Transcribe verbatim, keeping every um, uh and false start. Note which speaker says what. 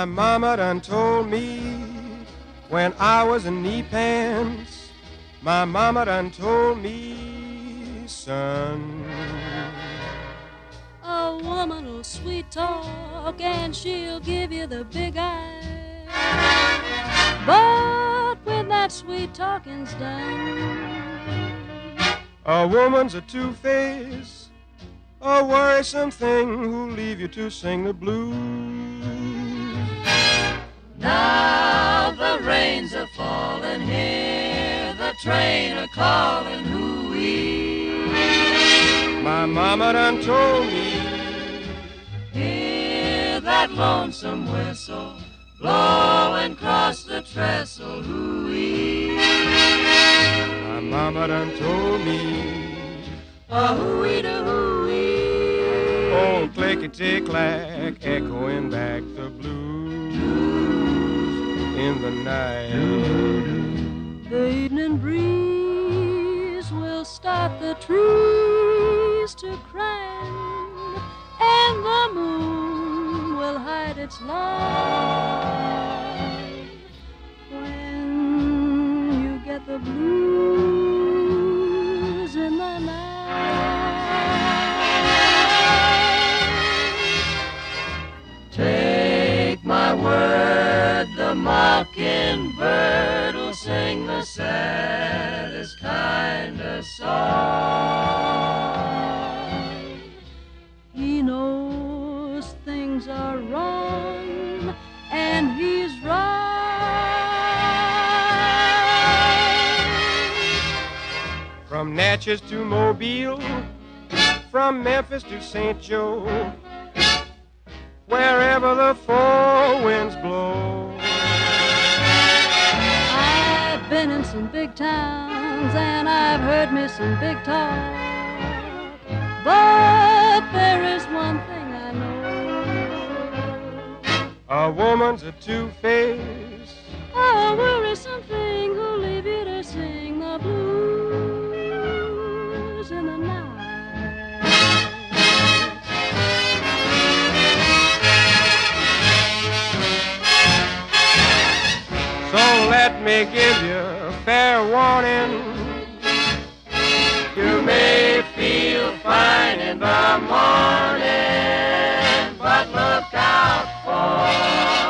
Speaker 1: My mama done told me when I was in knee pants, my mama done told me, son,
Speaker 2: a woman will sweet talk and she'll give you the big eye, but when that sweet talking's done,
Speaker 1: a woman's a two-face, a worrisome thing who'll leave you to sing the blues.
Speaker 3: Now the rains are falling, hear the train a calling, hoo-wee.
Speaker 1: My mama done told me,
Speaker 3: hear that lonesome whistle blowing across the trestle, hoo-wee.
Speaker 1: My mama done told me,
Speaker 3: a hoo-wee to hoo-wee.
Speaker 1: Oh, clickety-clack, echoing back the blues in the night.
Speaker 2: The evening breeze will start the trees to crying, and the moon will hide its light. When you get the blues in the night,
Speaker 3: take my word, the mockingbird will sing the saddest kind of song.
Speaker 2: He knows things are wrong, and he's right.
Speaker 1: From Natchez to Mobile, from Memphis to Saint Joe, wherever the four winds blow.
Speaker 2: I've been in some big towns and I've heard me some big talk, but there is one thing I know.
Speaker 1: A woman's a two-face,
Speaker 2: a worrisome thing who'll leave you to sing the blues in the night.
Speaker 1: So let me give you fair warning.
Speaker 3: You may feel fine in the morning, but look out for